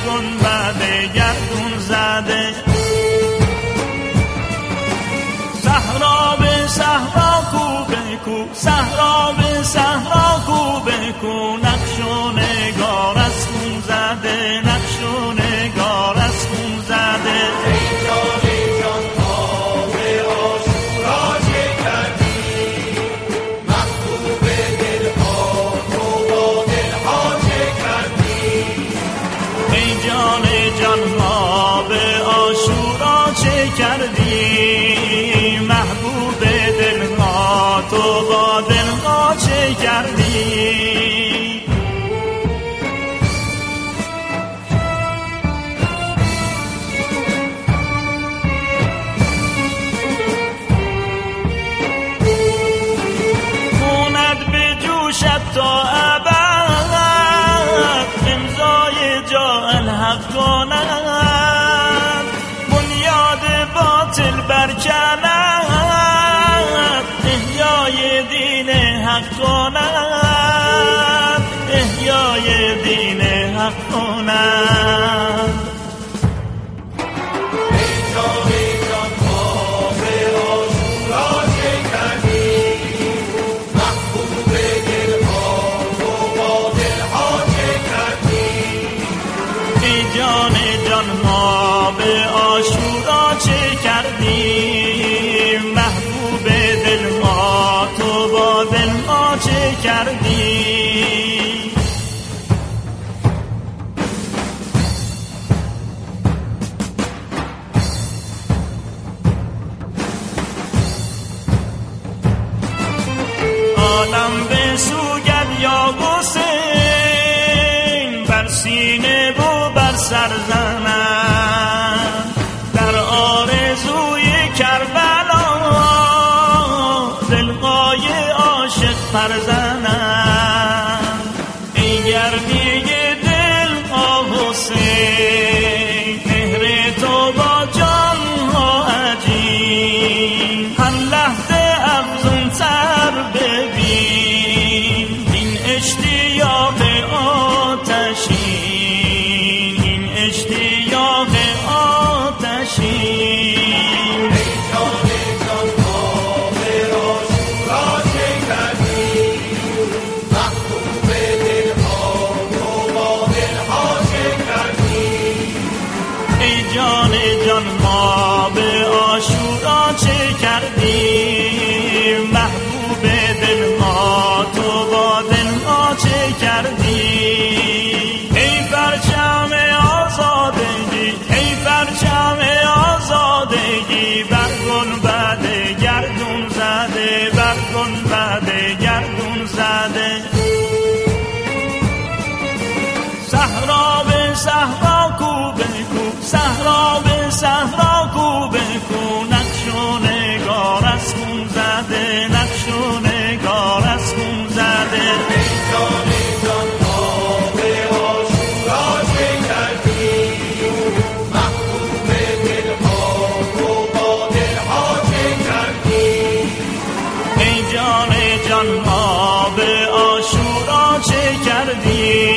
گنبد گردون زده. صحرا به صحرا کو بکو، صحرا به صحرا کو بکو، نقش و نگار از خون زده، نقش و نگار از خون زده. کردی محبوب دلها، تو با دلها چه کردی؟ خونت به جوشت تا ابد، امضای جا الحق کند، باطل برکند، احیای دین حق کند، احیای دین حق کند. چه کردی محبوب دل ما، تو با دل ما چه کردی؟ عالم به سوگد یا حسین، بر سینه و بر سر زنند، در آرزوی کربلا دلهای عاشق پرزنند. ای گرمی دل حسین، مهر تو با جان ها عجیب، هر لحظه افزون تر ببین این اشتیاق آتشین، این اشتیاق آتشین. ای جان جان آب عاشورا چه کردی؟ محبوب دلها، تو با دلها چه کردی؟ ای جان جان آب عاشورا چه کردی؟ محبوب دلها، تو با دلها چه کردی؟ ای پرچم آزادگی، ای پرچم آزادگی، بر گنبد گردون زده، بر گنبد گردون زده. صحرا به صحرا کو بکو، صحرا به صحرا کو بکو، نقش و نگار از خون زده، نقش و نگار از خون زده. ای جان جان آب عاشورا چه کردی؟ محبوب دلها، تو با دلها چه کردی؟ ای جان جان آب عاشورا چه کردی؟